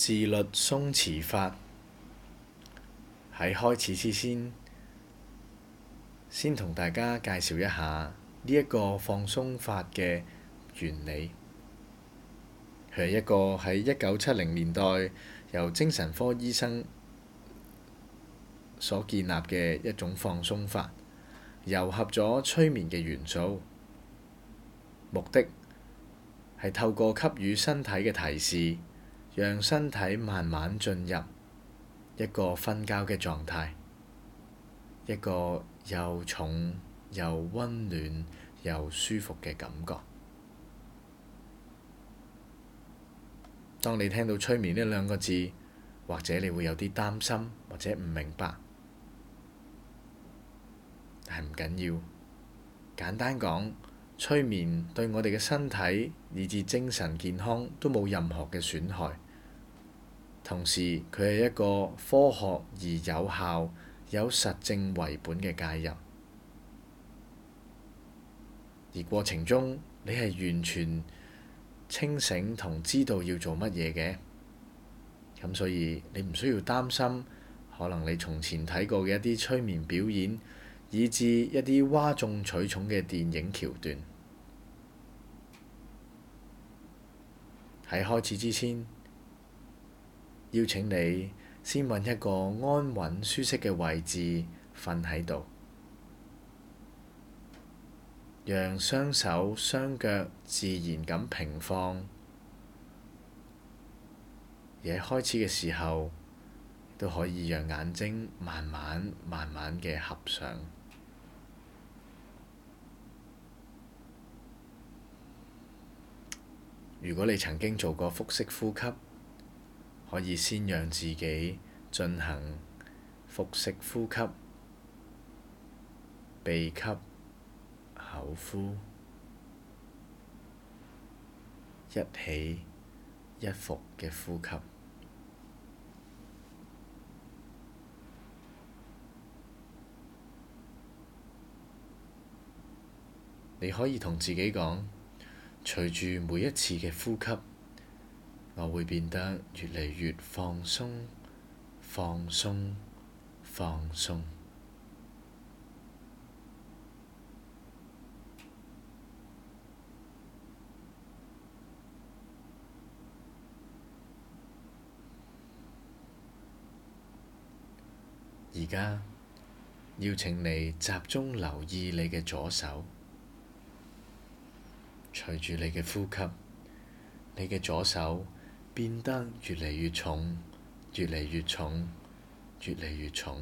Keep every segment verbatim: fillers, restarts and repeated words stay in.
自律鬆弛法。喺開始之先，先同大家介紹一下呢一個放鬆法嘅原理。佢係一個喺一九七零年代由精神科醫生所建立嘅一種放鬆法，糅合咗催眠嘅元素，目的係透過給予身體嘅提示，讓身體慢慢進入一個瞓覺嘅狀態，一個又重又溫暖又舒服嘅感覺。當你聽到催眠呢兩個字，或者你會有啲擔心或者唔明白，但係唔緊要。簡單講，催眠對我哋嘅身體以至精神健康都冇任何嘅損害。同時，佢係一個科學而有效、有實證為本嘅介入。而過程中，你係完全清醒同知道要做乜嘢嘅。咁所以你唔需要擔心，可能你從前睇過嘅一啲催眠表演，以至一啲嘩眾取寵嘅電影橋段。喺開始之前，邀請你先揾一個安穩舒適嘅位置瞓喺度，讓雙手雙腳自然咁平放。而喺開始嘅時候，都可以讓眼睛慢慢慢慢嘅合上。如果你曾經做過腹式呼吸，可以先讓自己進行腹式呼吸，鼻吸口呼，一起一伏嘅呼吸。你可以同自己講，隨住每一次嘅呼吸，我會變得越嚟越放鬆、放鬆、放鬆。而家邀請你集中留意你嘅左手。隨住你嘅呼吸，你嘅左手變得越嚟越重，越嚟越重，越嚟越重，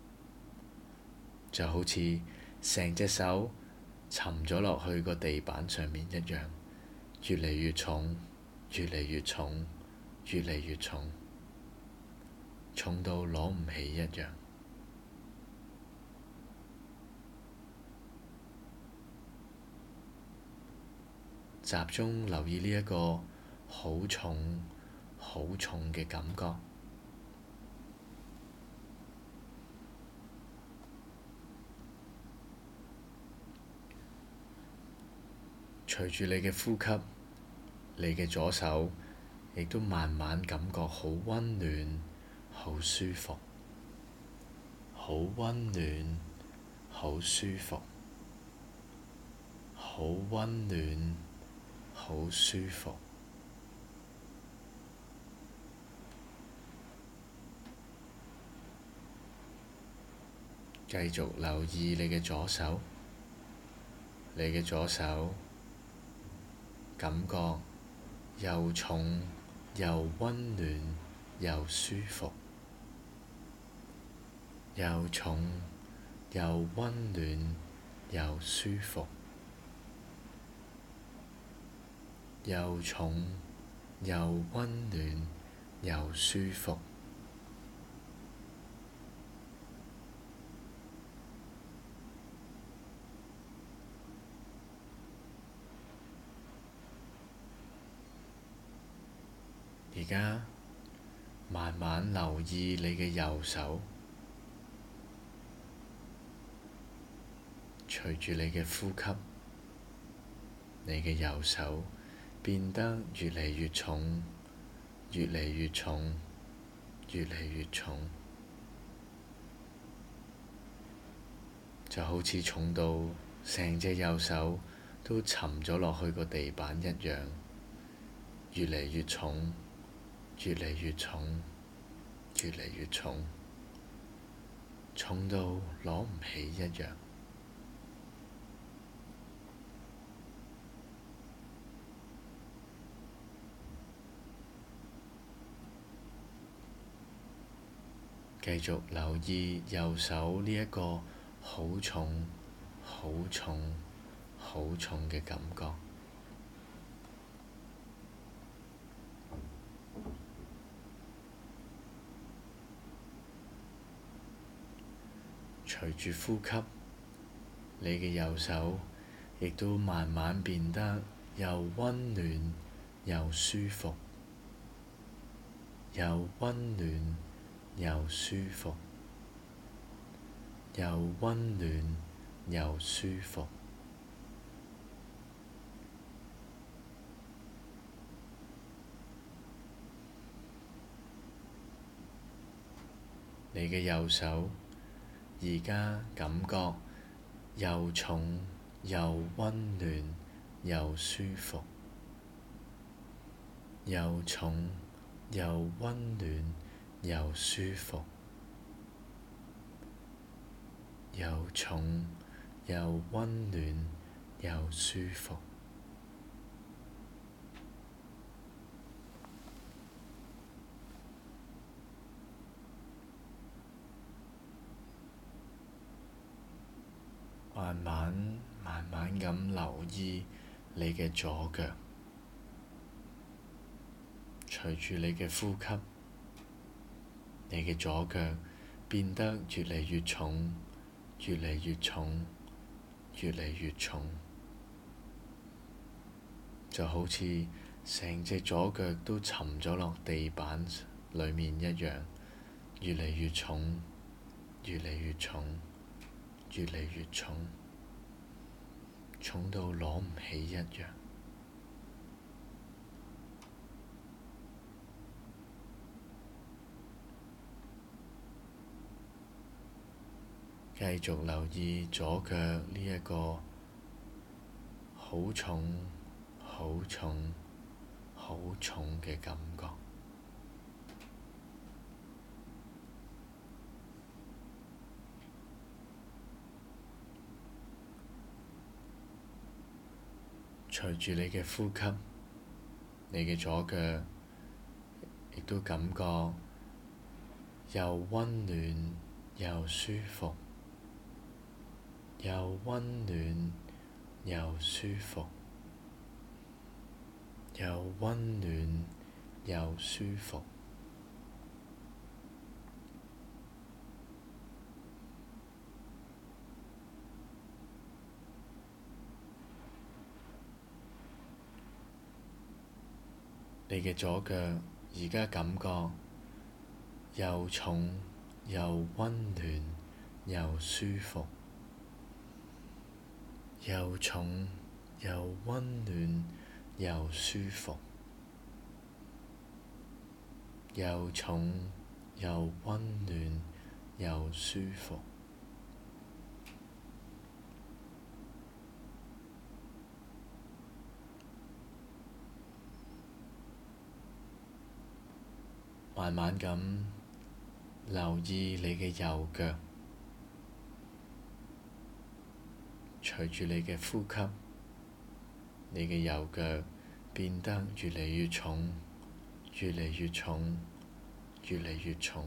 就好似成隻手沉咗落去個地板上面一樣，越嚟越重，越嚟越重，越嚟越重，重到攞唔起一樣。集中留意呢一個好重、好重嘅感覺。隨住你嘅呼吸，你嘅左手亦都慢慢感覺好溫暖、好舒服，好溫暖、好舒服，好溫暖、好舒服。繼續留意你嘅左手，你嘅左手感覺又重又溫暖又舒服，又重又溫暖又舒服，又重又溫暖又舒服。而家慢慢留意你嘅右手，隨住你嘅呼吸，你嘅右手變得越嚟越重， 越嚟越重，越嚟越重，就好似重到成隻右手都沉咗落去個地板一樣，越嚟越重，越嚟越重，越嚟越重，重到攞唔起一樣。繼續留意右手呢一個好重、好重、好重嘅感覺。隨住呼吸，你嘅右手亦都慢慢變得又溫暖又舒服，又溫暖又舒服，又溫暖又舒服。你嘅右手而家感覺又重又溫暖又舒服，又重又溫暖又舒服，又重又溫暖又舒服。慢慢慢慢咁留意你嘅左腳，隨住你嘅呼吸，你嘅左腳變得越嚟越重，越嚟越重，越嚟越重，就好似成隻左腳都沉咗落地板裡面一樣，越嚟越重，越嚟越重，越嚟越重，重到攞唔起一樣。繼續留意左腳呢一個好重、好重、好重嘅感覺。隨住你嘅呼吸，你嘅左腳亦都感覺又溫暖又舒服，又溫暖又舒服，又溫暖又舒服。你嘅左腳而家感覺又重又溫暖又舒服，又重又溫暖又舒服，又重又溫暖又舒服。慢慢咁留意你嘅右腳，隨住你嘅呼吸，你嘅右腳變得越嚟越重，越嚟越重，越嚟越重，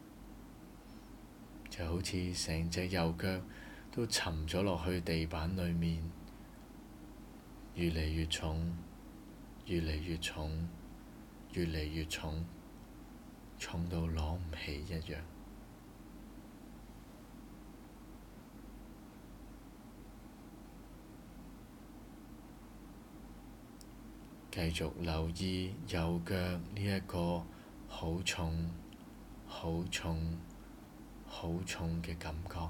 就好似成隻右腳都沉咗落去地板裡面，越嚟越重，越嚟越重，越嚟越重，重到攞唔起一樣。繼續留意右腳呢一個好重、好重、好重嘅感覺。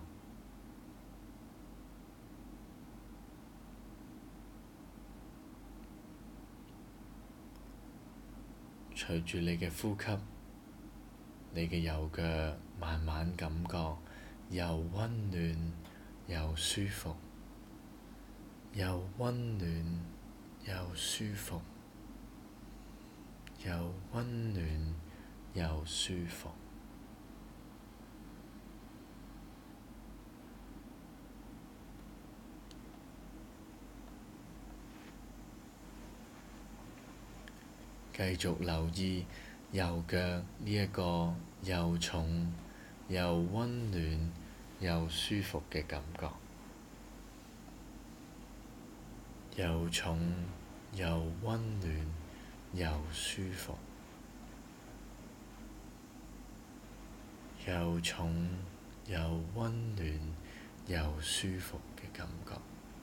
隨住你嘅呼吸，你嘅右腳慢慢感覺又溫暖又舒服，又溫暖又舒服，又溫暖又舒服。繼續留意右腳呢一個又重又溫暖又舒服嘅感覺，又重又溫暖又舒服，又重又溫暖又舒服嘅感覺。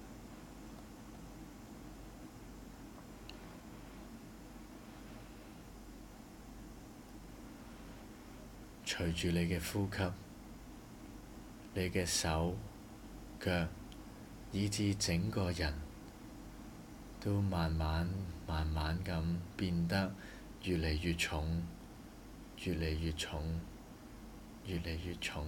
隨住你嘅呼吸，你嘅手、腳，以至整個人都慢慢、慢慢咁變得越嚟越重，越嚟越重，越嚟越重，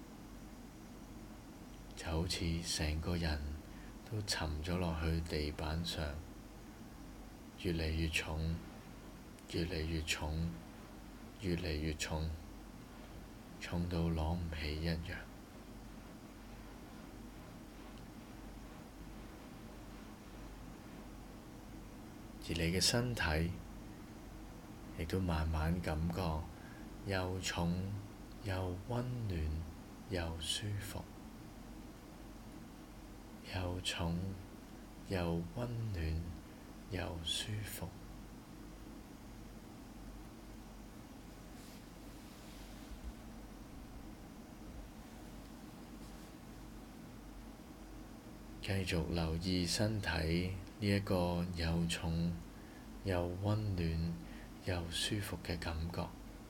就好似成個人都沉咗落去地板上，越嚟越重，越嚟越重，越嚟越重。重到攞唔起一樣，而你嘅身體亦都慢慢感覺又重又溫暖又舒服，又重又溫暖又舒服。繼續留意身體呢一個又重又溫暖又舒服嘅感覺，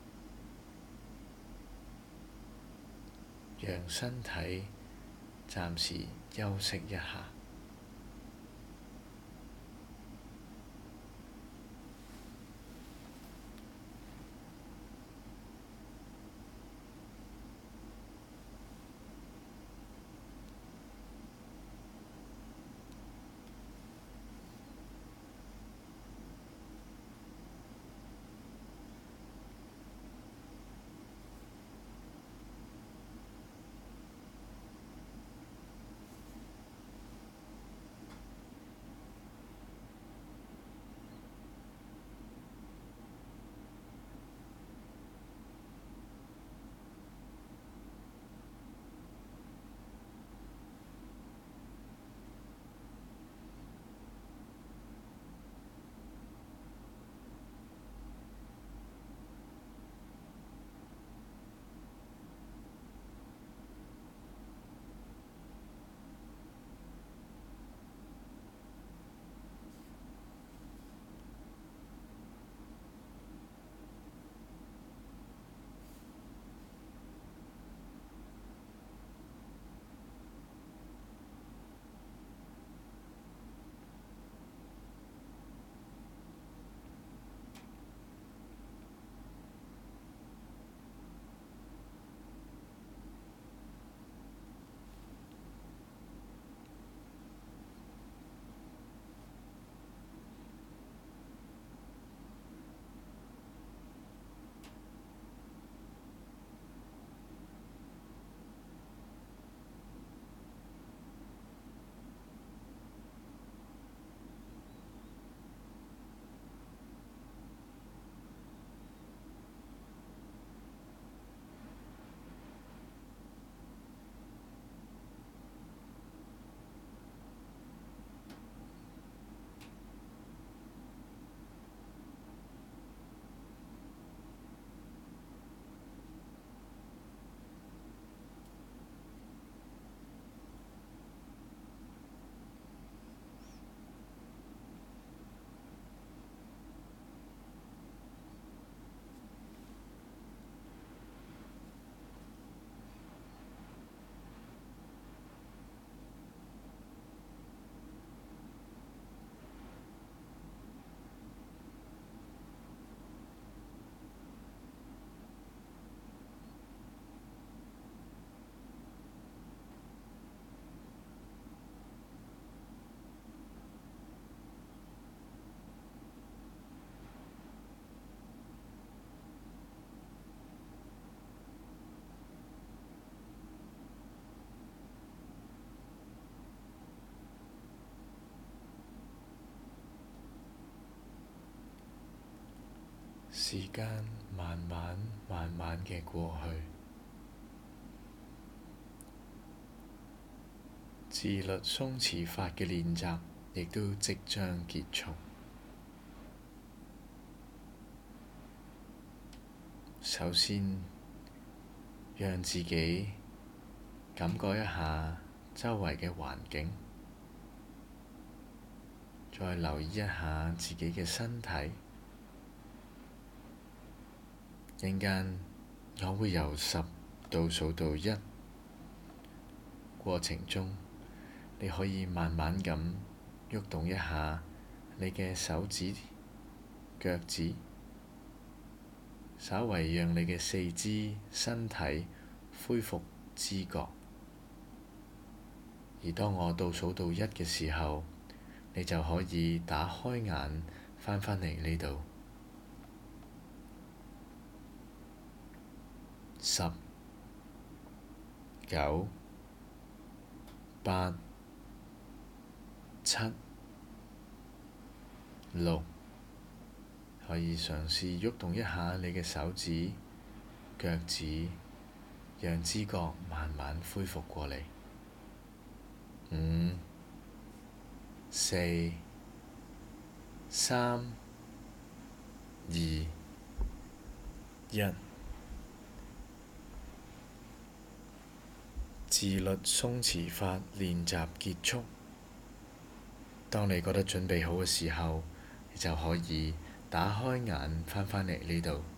讓身體暫時休息一下。 時間慢慢慢慢嘅過去，自律鬆弛法嘅練習亦都即將結束。首先，讓自己感覺一下周圍嘅環境，再留意一下自己嘅身體。陣間我會由十倒數到一，過程中你可以慢慢咁喐動一下你嘅手指、腳趾，稍為讓你嘅四肢、身體恢復知覺。而當我倒數到一嘅時候，你就可以打開眼翻返嚟呢度。十、九、八、七、六，可以嘗試喐動一下你嘅手指、腳趾，讓知覺慢慢恢復過嚟。五、四、三、二、一。自律鬆弛法練習結束。當你覺得準備好嘅時候，你就可以打開眼翻返嚟呢度。